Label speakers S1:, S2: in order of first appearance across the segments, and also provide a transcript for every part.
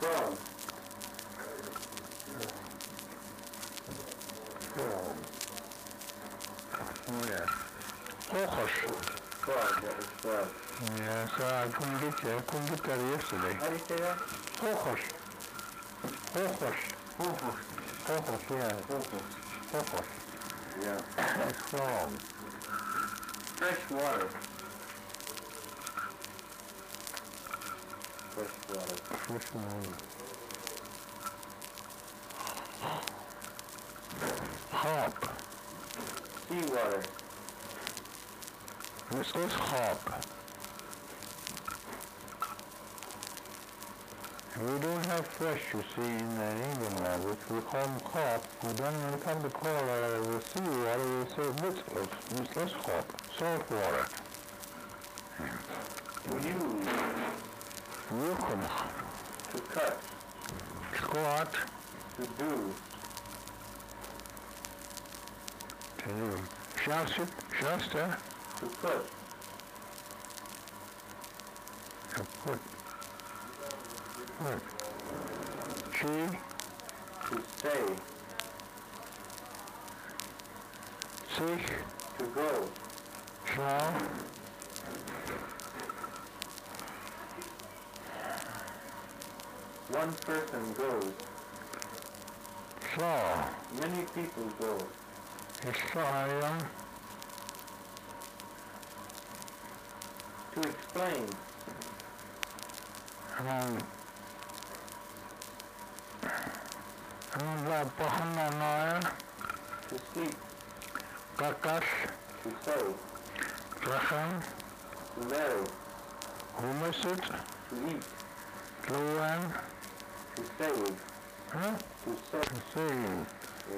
S1: Frog.
S2: Frog. Oh yes. Horse.
S1: Frog, that was frog.
S2: Yes, I couldn't get that yesterday.
S1: How do you say that?
S2: Horse. Horse. Yeah. Horse.
S1: Yeah.
S2: It's frog.
S1: Fresh water. Fresh water.
S2: Fresh water. Hop.
S1: Seawater.
S2: This is hop. We don't have fresh, you see, in the Indian language. We call them hop. But then when we come to call the seawater, we say this hop, salt water.
S1: To use.
S2: Yukum.
S1: To cut.
S2: Squat.
S1: To do.
S2: To do. Shasta.
S1: To put.
S2: To put. What? She.
S1: To stay.
S2: Sich.
S1: To go.
S2: Schlau.
S1: One person goes.
S2: Schlau.
S1: Many people go.
S2: It's schlau.
S1: To explain. To sleep.
S2: Kakas.
S1: To say.
S2: Lachen.
S1: To marry.
S2: Hummesit.
S1: To eat.
S2: Luan.
S1: To save.
S2: Huh?
S1: To save.
S2: To save.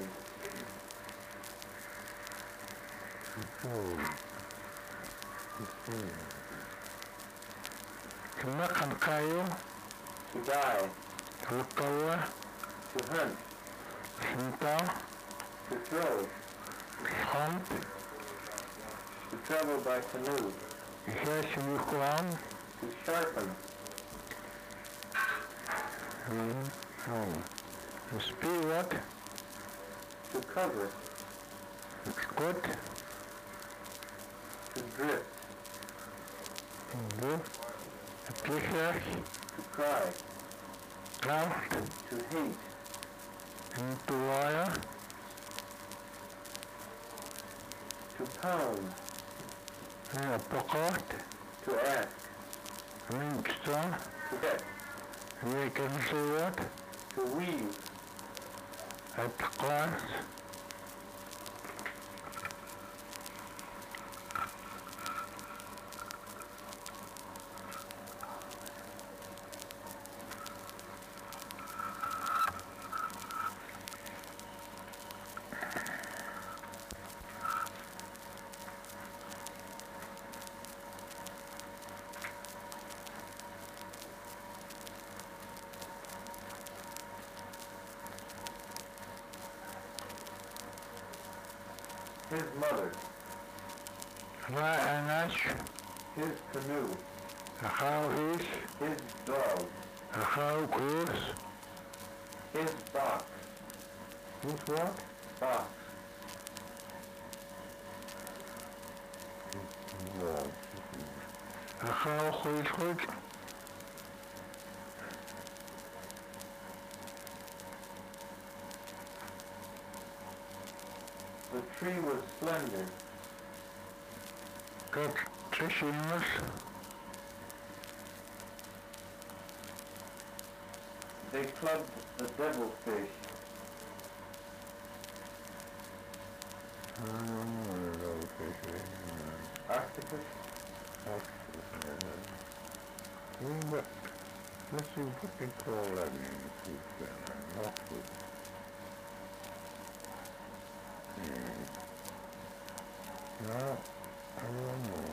S2: To makan kayu.
S1: To die.
S2: To lukawa.
S1: To hunt.
S2: Sinta.
S1: To throw.
S2: Hunt.
S1: To travel by canoe.
S2: Yeshua.
S1: To sharpen.
S2: To speak what?
S1: To cover.
S2: Good.
S1: To drift.
S2: Good. Kisses.
S1: To cry.
S2: Cloud.
S1: To hate.
S2: Into wire.
S1: To pound.
S2: Pocket.
S1: To ask.
S2: Ringstone.
S1: To get.
S2: We can see what?
S1: To weave.
S2: At class.
S1: His mother.
S2: Anash.
S1: His canoe.
S2: How is?
S1: His dog.
S2: How is?
S1: His box.
S2: His what?
S1: Box.
S2: How is what?
S1: The tree was slender.
S2: Got tissues.
S1: They clubbed the devilfish. Octopus?
S2: Let's see what they call that in Oxford. No, I don't know.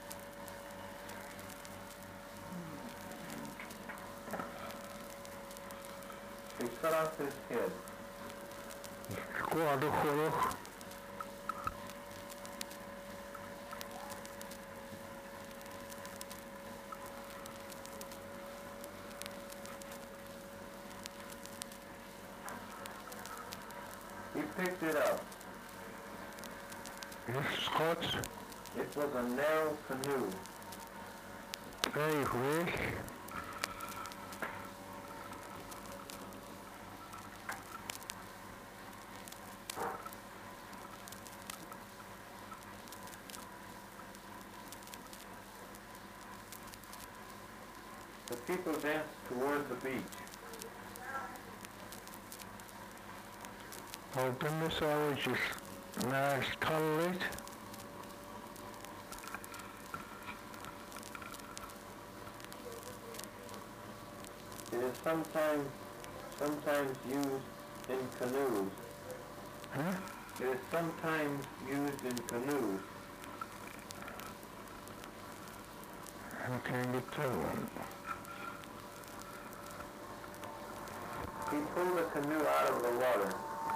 S1: They cut off his head.
S2: Squad of
S1: picked it up.
S2: Yes, Scott.
S1: It was a narrow canoe.
S2: Very weak.
S1: The people danced toward the beach.
S2: Open this hour just nice tolerate.
S1: It is sometimes used in canoes.
S2: Huh?
S1: It is sometimes used in canoes.
S2: I can't get that one.
S1: He pulled the canoe out of the water.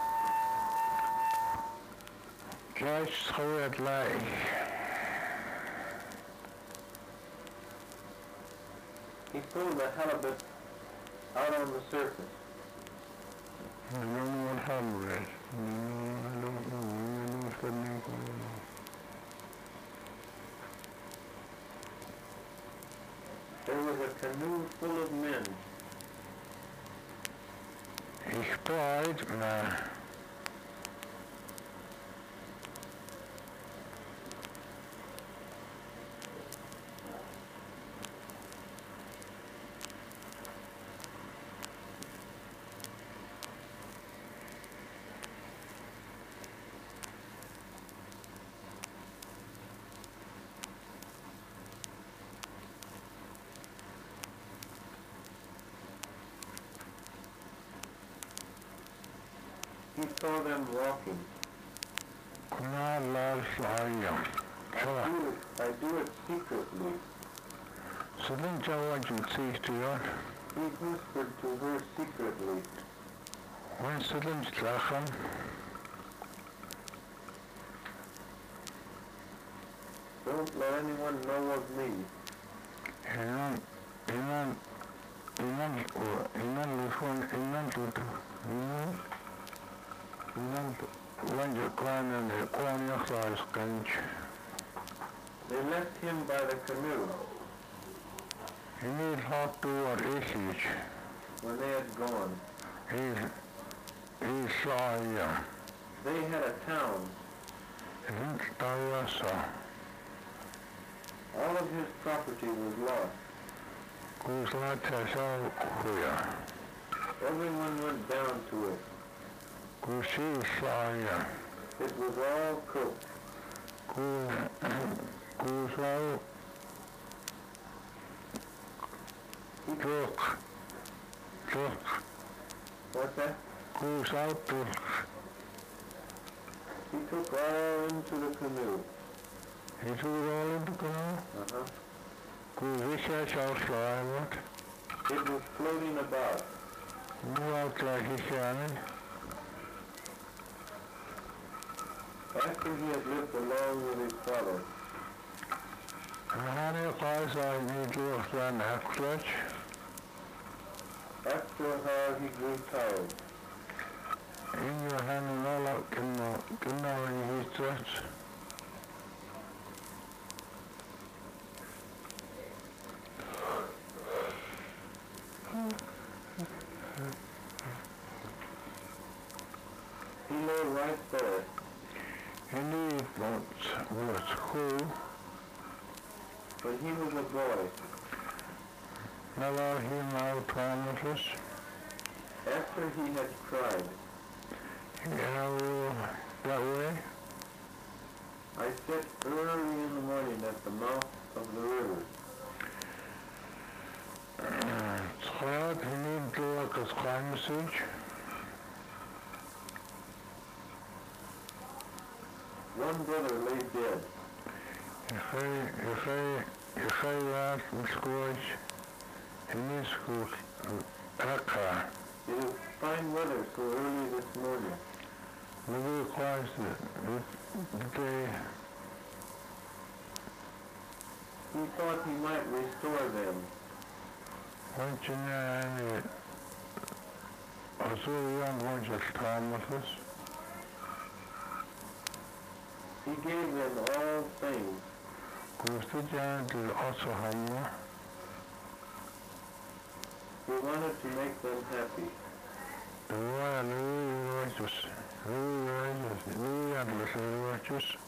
S2: Just how it lay.
S1: He pulled the halibut out on the surface.
S2: I don't know what happened is. I don't know. I don't know what's going on.
S1: There was a canoe full of men.
S2: Ich spreit, na.
S1: He saw them walking.
S2: Kuna loves Arya.
S1: I do it secretly.
S2: So then Jawa can see to you.
S1: He whispered to her secretly.
S2: When Siddham's lachen,
S1: Don't let anyone know of me. They left him by the canoe.
S2: He need hot to what issues.
S1: When they had gone,
S2: He saw you.
S1: they had a town. All of his property was lost. Everyone went down to it. It was all cooked. What's that? He took all into the canoe. Uh-huh. It was floating about. After he had lived alone with his father, after a while he grew tired. He lay right there. When he was a boy, after he had cried, I sat early in the morning at the mouth of the river. One brother lay dead. It is fine weather so early this morning. He thought he might restore them. He gave them all things.
S2: Gustajan also higher.
S1: He wanted to make them happy.
S2: Righteous.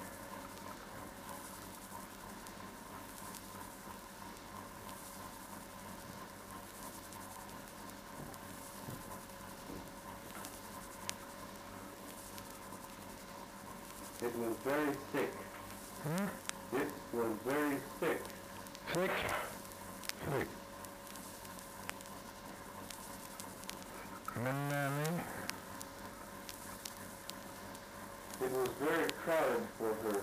S1: It was very sick. It was very sick.
S2: Sick. Manani.
S1: It was very crowded for her.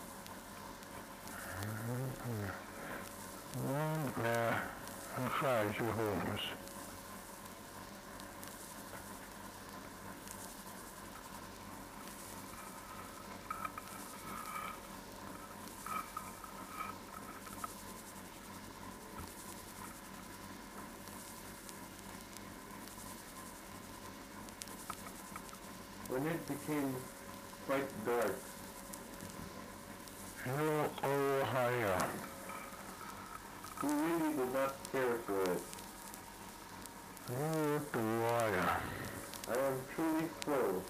S2: I'm sorry, your holiness.
S1: When it became quite dark,
S2: Hello, Ohio.
S1: he really did not care for it.
S2: Hello, the wire.
S1: I am truly full.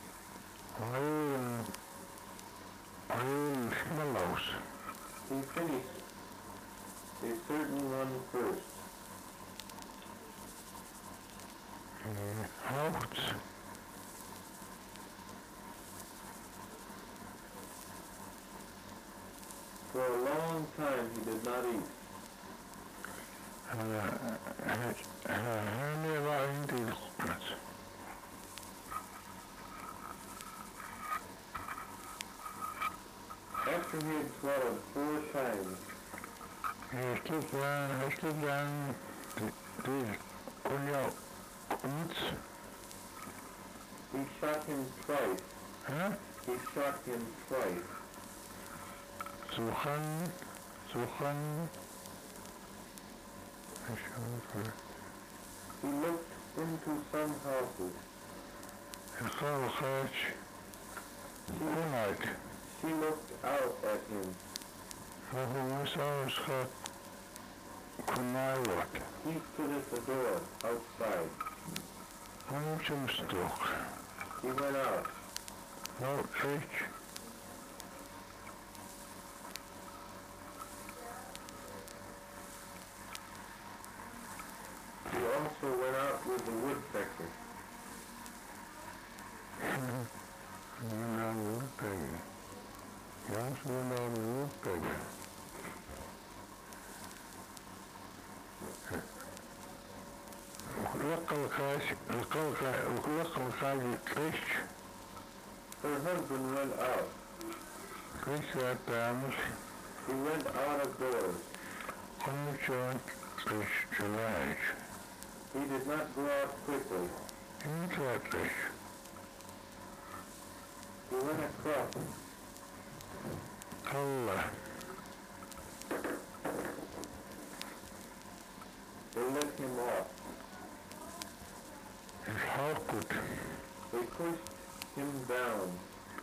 S2: I smells.
S1: He finished a certain one first.
S2: House.
S1: For a long time he did not eat. After he had swallowed 4 times,
S2: He slipped down the
S1: he shot him twice.
S2: Huh?
S1: He shot him twice.
S2: Suhan.
S1: He looked into some houses. She looked out at him. He stood at the door outside. He went out. He also went out with the woodpecker. Her husband went out. He went out of doors. He did not go out quickly. He went across. They let him off. They pushed him down.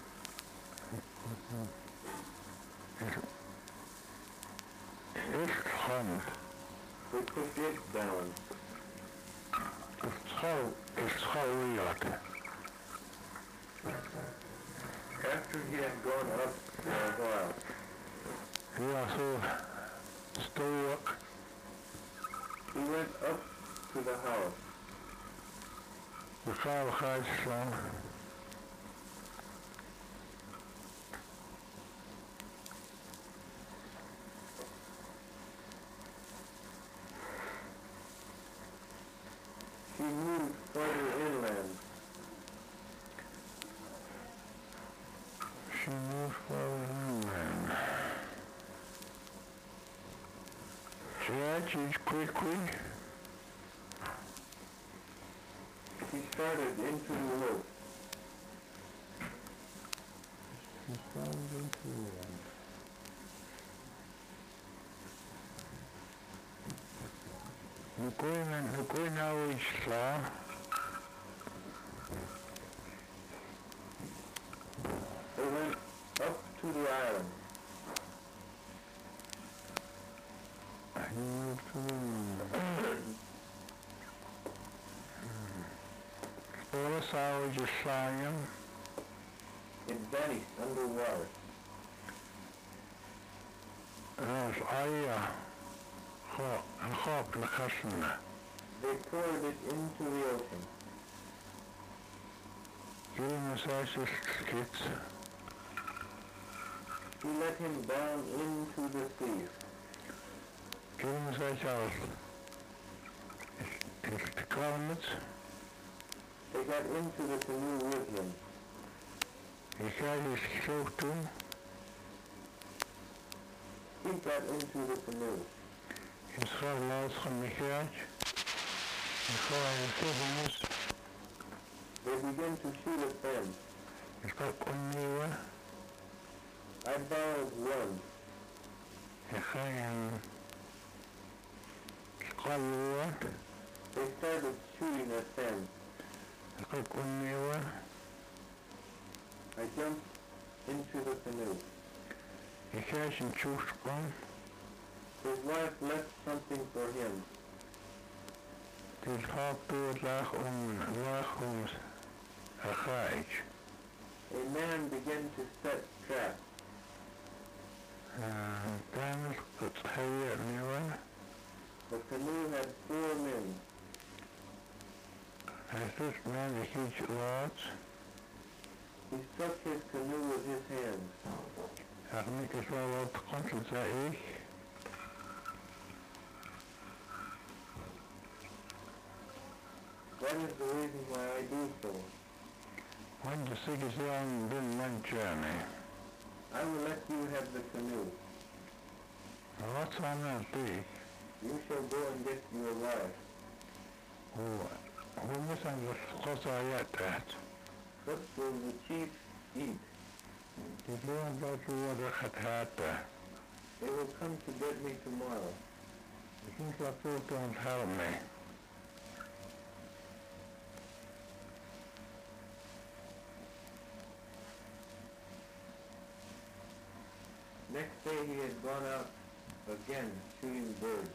S1: They pushed it down. After he had gone up for a while, he went up to the house. He moved farther inland.
S2: Quickly.
S1: He started into the woods.
S2: Going now is slow.
S1: They went up island.
S2: He moved to the moon. All the hours just saw him.
S1: It vanished underwater.
S2: Als een groep naar
S1: They poured it into the ocean.
S2: jullie zijn kids.
S1: He let him down into the sea.
S2: Jullie zijn zelf. Is de kwamet.
S1: They got into the canoe with him.
S2: Je krijgt is zo toen.
S1: He got into the canoe.
S2: Je schrijft laatst van de kaart. Je gewoon is.
S1: They began to shoot at them.
S2: Je gaat onnieuwen.
S1: I borrowed one.
S2: Je gaat een schrijven.
S1: They started shooting at them.
S2: Je gaat onnieuwen.
S1: I jumped into the canoe.
S2: Je krijgt een toesprong.
S1: His wife left something for him.
S2: Dit gaat door laag om een gaatje.
S1: A man began to set traps.
S2: Dan is het heel nieuw.
S1: The canoe had 4 men.
S2: Hij zit met een huge rod.
S1: He struck his canoe with his hands.
S2: Eigenlijk is wel wat kansen, zei ik.
S1: That is the reason why I do so.
S2: When the sick is young, then one journey.
S1: I will let you have the canoe.
S2: What's on that big?
S1: You shall go and get your wife.
S2: Hoe moet dan wat I get that?
S1: What will the chief eat?
S2: Die doen dat we worden gehad.
S1: They will come to get me tomorrow.
S2: Ik think that you don't help me.
S1: Next day he had gone out again shooting birds.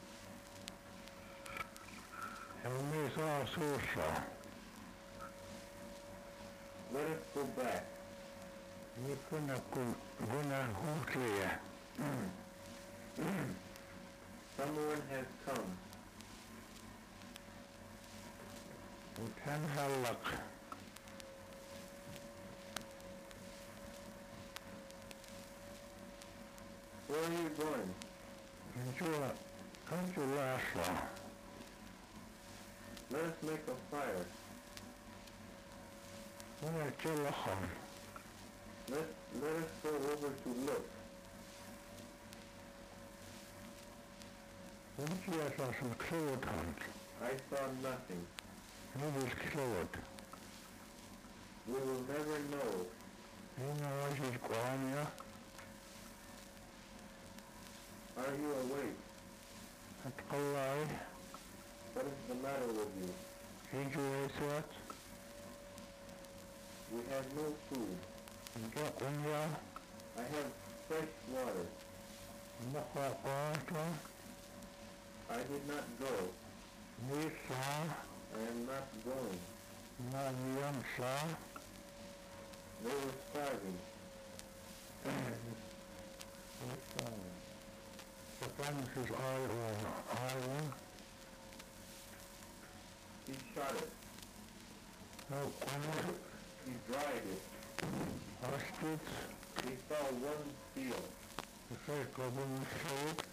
S2: En we saw social.
S1: Let us go back.
S2: We kunnen goed leren.
S1: Someone has come.
S2: We can help.
S1: Where are you going?
S2: Come to Laszlo.
S1: Let us make a fire.
S2: Wanneer telefoon.
S1: Let us go over to look.
S2: Weet je als een kloot hand?
S1: I saw nothing.
S2: Niet is kloot.
S1: We will never know.
S2: Je nou als je kwam, ja?
S1: Are you awake?
S2: Het allerlei.
S1: What is the matter with you?
S2: Weet je wat?
S1: We have no food.
S2: Ik kom ja.
S1: I have fresh water.
S2: Nog wat water.
S1: I did not go.
S2: Niet zo.
S1: I am not going.
S2: Maar niet zo.
S1: They were starving.
S2: The fence is iron.
S1: He shot it.
S2: No corner.
S1: He dried it.
S2: Hostage.
S1: He saw one field.
S2: The first government showed.